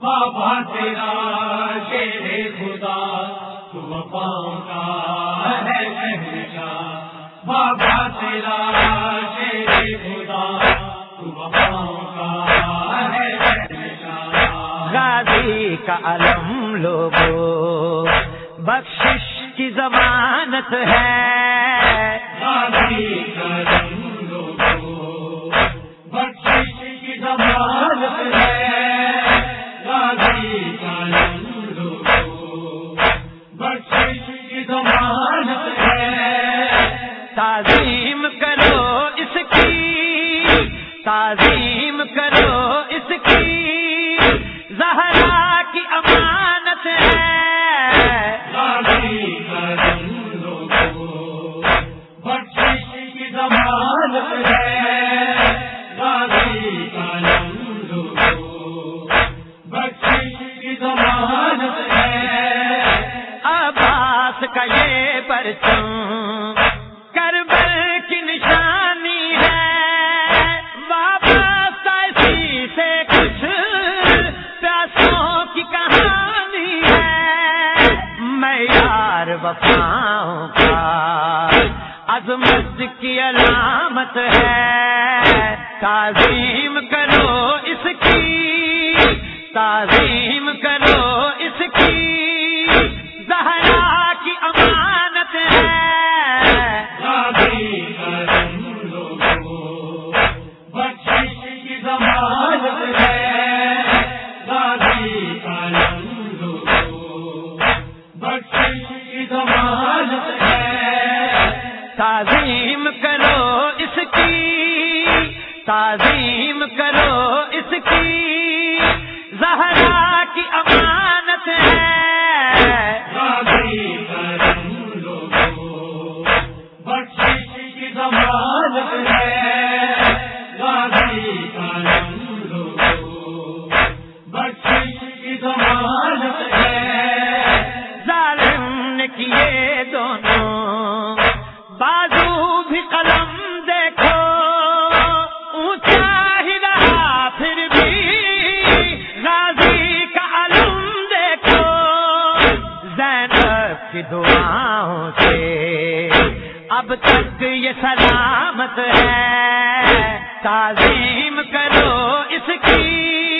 بابا تیرا شیر خدا تو وفاؤں کا ہے شہنشاہ، بابا تیرا شیر خدا تو وفاؤں کا ہے شہنشاہ۔ غازی کا علم لوگو بخشش کی ضمانت ہے، غازی کا علم لوگو بخشش کی ضمانت ہے، غازی کا علم لوگو بخشش کی ضمانت ہے۔ تعظیم کرو اس کی، تعظیم کرو اس کی، زہرا کی امانت ہے، غازی کا علم لوگو بخشش کی ضمانت ہے، غازی کا علم لوگو بخشش کی ضمانت ہے۔ عباس کا یہ پرچم کربل کی نشانی ہے، واپس ایسی سے کچھ پیاسوں کی کہانی ہے، معیار وفاؤں کا عظمت کی علامت ہے، تعظیم کرو اس کی، تعظیم کرو اس کی، زہرا کی امانت ہے، غازی کا علم لوگو بخشش کی ضمانت ہے، غازی کا علم لوگو بخشش کی ضمانت ہے۔ تعظیم کرو اس کی، تعظیم کرو اس کی، زہرا کی امانت ہے، غازی کا علم لوگو بخشش کی ضمانت ہے، غازی کا علم لوگو بخشش کی ضمانت ہے۔ ظالم نے کیے دونوں بازو بھی قلم دیکھو، اونچا ہی رہا پھر بھی غازی کا علم دیکھو، زینب کی دعاؤں سے اب تک یہ سلامت ہے، تعظیم کرو اس کی،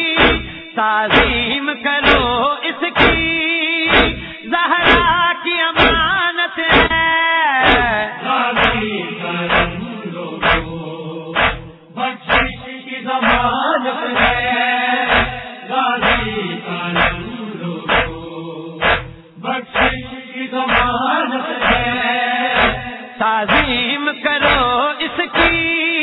تعظیم کرو اس کی، زہرا کی امانت ہے، غازی کا علم لوگو بخشش کی ضمانت ہے، غازی کا علم لوگو بخشش کی ضمانت ہے۔ تعظیم کرو اس کی،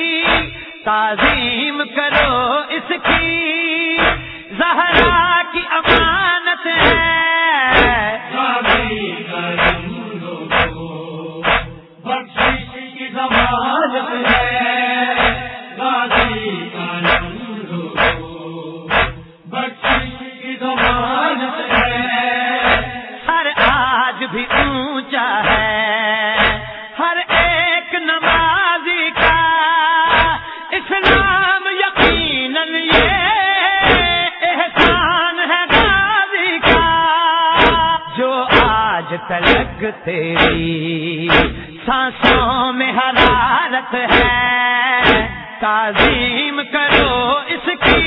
تعظیم کرو اس کی، زہرا کی امانت ہے، غازی کا علم لوگو بخشش کی ضمانت ہے، غازی کا علم لوگو بخشش کی ضمانت ہے۔ ہر آج بھی اونچا ہے ہر ایک نمازی کا، اسلام یقیناً یہ احسان ہے غازی کا، جو آج تلک تیری سانسوں میں حرارت ہے، تعظیم کرو اس کی،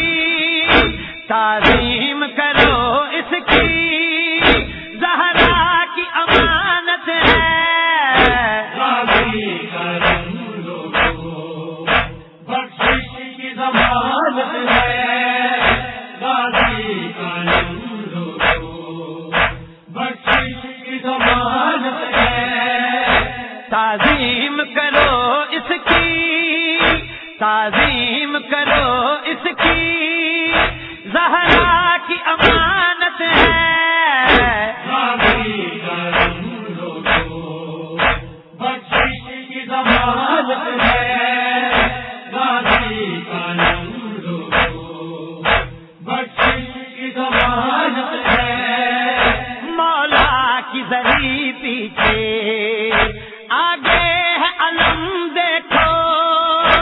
تعظیم کرو اس کی، زہرا کی امانت ہے، غازی کا علم لوگو بخشش کی ضمانت ہے، غازی کا علم لوگو بخشش کی ضمانت ہے۔ تعظیم کرو اس کی، تعظیم کرو اس کی، زہرا کی امانت ہے، غازی کا علم لوگو بخشش کی ضمانت ہے، غازی کا علم لوگو بخشش کی ضمانت ہے۔ مولا کی زری پیچھے آگے ہے علم دیکھو،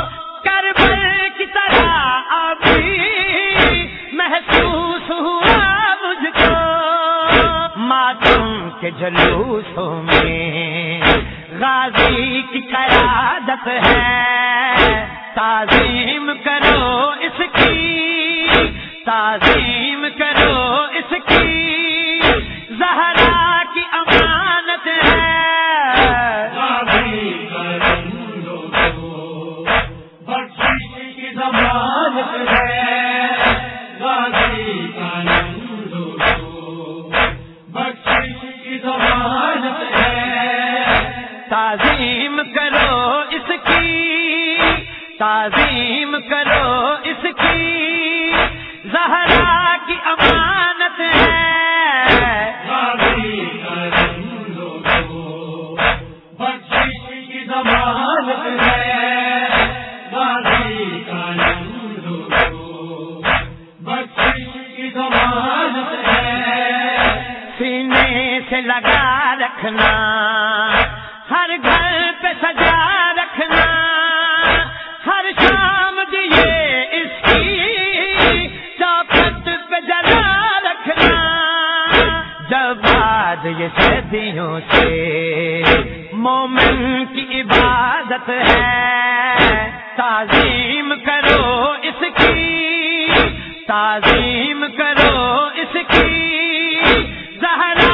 کربل کی طرح ابھی محسوس ہوا ماتم کے جلوسوں میں غازی کی قیادت ہے، تعظیم کرو اس کی، تعظیم کرو اس کی، زہرا کی امانت ہے۔ غازی کرم لوگو بخشش کی ضمانت ہے، غازی کرم لوگو بخشش کی ضمانت ہے۔ تعظیم کرو اس کی، تعظیم کرو اس کی، زہرا کی امانت ہے۔ غازی کرم لوگو بخشش کی ضمانت ہے، غازی کرم لوگو بخشش کی ضمانت ہے۔ سینے سے لگا رکھنا، ہر گھر پہ سجا رکھنا، ہر شام دیے اس کی چوکھٹ پہ جلا رکھنا۔ جب بعد یہ صدیوں سے مومن کی عبادت ہے، تعظیم کرو اس کی، تعظیم کرو اس کی، زہرا